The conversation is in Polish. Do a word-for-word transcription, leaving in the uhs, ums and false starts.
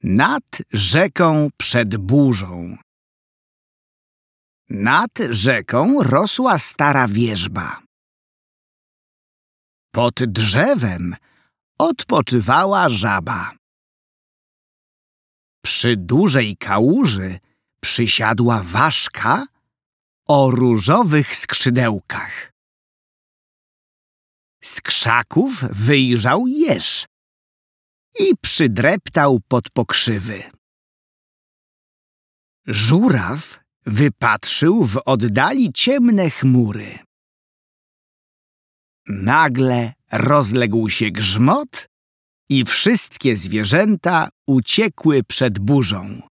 Nad rzeką przed burzą. Nad rzeką rosła stara wierzba. Pod drzewem odpoczywała żaba. Przy dużej kałuży przysiadła ważka o różowych skrzydełkach. Z krzaków wyjrzał jeż i przydreptał pod pokrzywy. Żuraw wypatrzył w oddali ciemne chmury. Nagle rozległ się grzmot i wszystkie zwierzęta uciekły przed burzą.